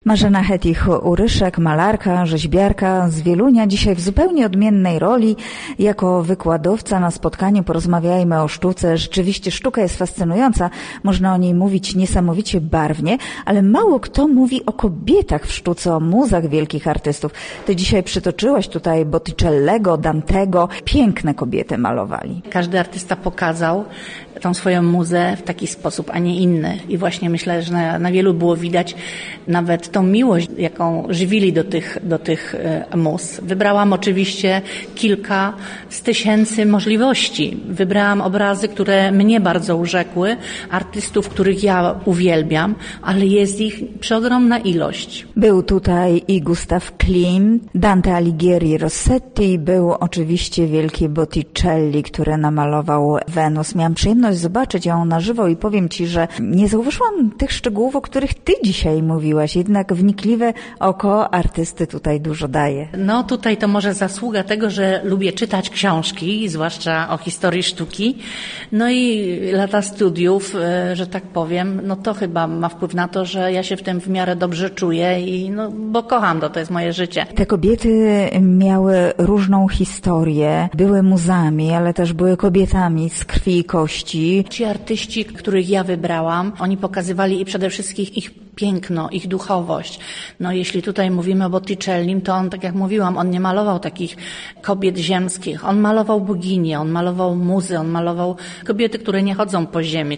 Marzena Hettich-Uryszek, malarka, rzeźbiarka z Wielunia, dzisiaj w zupełnie odmiennej roli. Jako wykładowca na spotkaniu Porozmawiajmy o sztuce. Rzeczywiście sztuka jest fascynująca, można o niej mówić niesamowicie barwnie, ale mało kto mówi o kobietach w sztuce, o muzach wielkich artystów. Ty dzisiaj przytoczyłaś tutaj Botticellego, Dantego. Piękne kobiety malowali. Każdy artysta pokazał tą swoją muzę w taki sposób, a nie inny. I właśnie myślę, że na wielu było widać nawet tą miłość, jaką żywili do tych muz. Wybrałam oczywiście kilka z tysięcy możliwości. Wybrałam obrazy, które mnie bardzo urzekły, artystów, których ja uwielbiam, ale jest ich przeogromna ilość. Był tutaj i Gustav Klimt, Dante Alighieri Rossetti, był oczywiście wielki Botticelli, który namalował Wenus. Miałam przyjemność zobaczyć ją na żywo i powiem Ci, że nie zauważyłam tych szczegółów, o których Ty dzisiaj mówiłaś. Jednak wnikliwe oko artysty tutaj dużo daje. No tutaj to może zasługa tego, że lubię czytać książki, zwłaszcza o historii sztuki. No i lata studiów, że tak powiem, no to chyba ma wpływ na to, że ja się w tym w miarę dobrze czuję i bo kocham to jest moje życie. Te kobiety miały różną historię, były muzami, ale też były kobietami z krwi i kości. Ci artyści, których ja wybrałam, oni pokazywali i przede wszystkim ich piękno, ich duchowość. No jeśli tutaj mówimy o Botticellim, to on, tak jak mówiłam, on nie malował takich kobiet ziemskich. On malował boginie, on malował muzy, on malował kobiety, które nie chodzą po ziemi,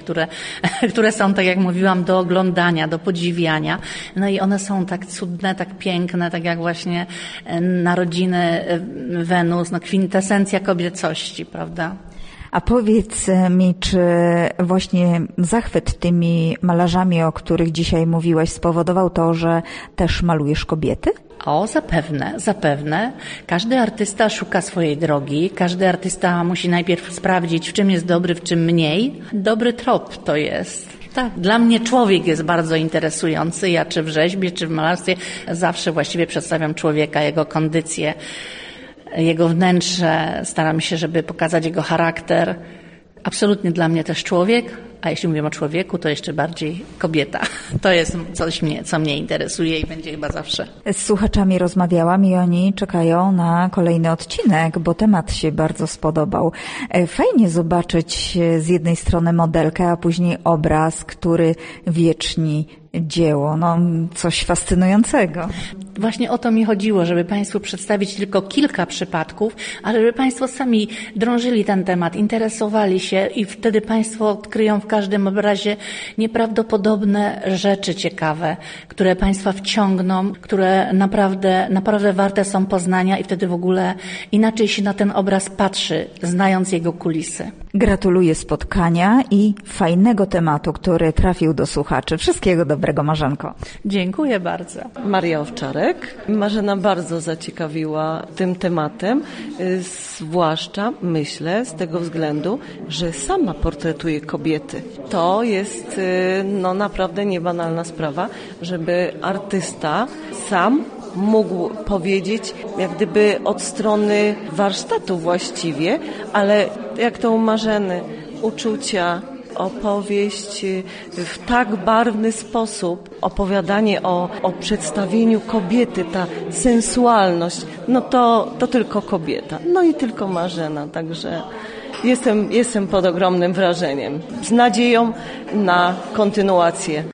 które są, tak jak mówiłam, do oglądania, do podziwiania. No i one są tak cudne, tak piękne, tak jak właśnie narodziny Wenus, kwintesencja kobiecości, prawda? A powiedz mi, czy właśnie zachwyt tymi malarzami, o których dzisiaj mówiłaś, spowodował to, że też malujesz kobiety? O, zapewne. Każdy artysta szuka swojej drogi. Każdy artysta musi najpierw sprawdzić, w czym jest dobry, w czym mniej. Dobry trop to jest. Tak, dla mnie człowiek jest bardzo interesujący. Ja czy w rzeźbie, czy w malarstwie zawsze właściwie przedstawiam człowieka, jego kondycję, jego wnętrze, staram się, żeby pokazać jego charakter. Absolutnie dla mnie też człowiek, a jeśli mówimy o człowieku, to jeszcze bardziej kobieta. To jest coś, co mnie interesuje i będzie chyba zawsze. Z słuchaczami rozmawiałam i oni czekają na kolejny odcinek, bo temat się bardzo spodobał. Fajnie zobaczyć z jednej strony modelkę, a później obraz, który wieczni dzieło. Coś fascynującego. Właśnie o to mi chodziło, żeby Państwu przedstawić tylko kilka przypadków, ale żeby Państwo sami drążyli ten temat, interesowali się i wtedy Państwo odkryją w każdym obrazie nieprawdopodobne rzeczy ciekawe, które Państwa wciągną, które naprawdę warte są poznania i wtedy w ogóle inaczej się na ten obraz patrzy, znając jego kulisy. Gratuluję spotkania i fajnego tematu, który trafił do słuchaczy. Wszystkiego dobrego, Marzenko. Dziękuję bardzo. Maria Owczarek. Marzena bardzo zaciekawiła tym tematem, zwłaszcza myślę z tego względu, że sama portretuje kobiety. To jest naprawdę niebanalna sprawa, żeby artysta sam mógł powiedzieć jak gdyby od strony warsztatu właściwie, ale jak to u Marzeny, uczucia, opowieść w tak barwny sposób, opowiadanie o przedstawieniu kobiety, ta sensualność, to tylko kobieta, i tylko Marzena, także jestem pod ogromnym wrażeniem, z nadzieją na kontynuację.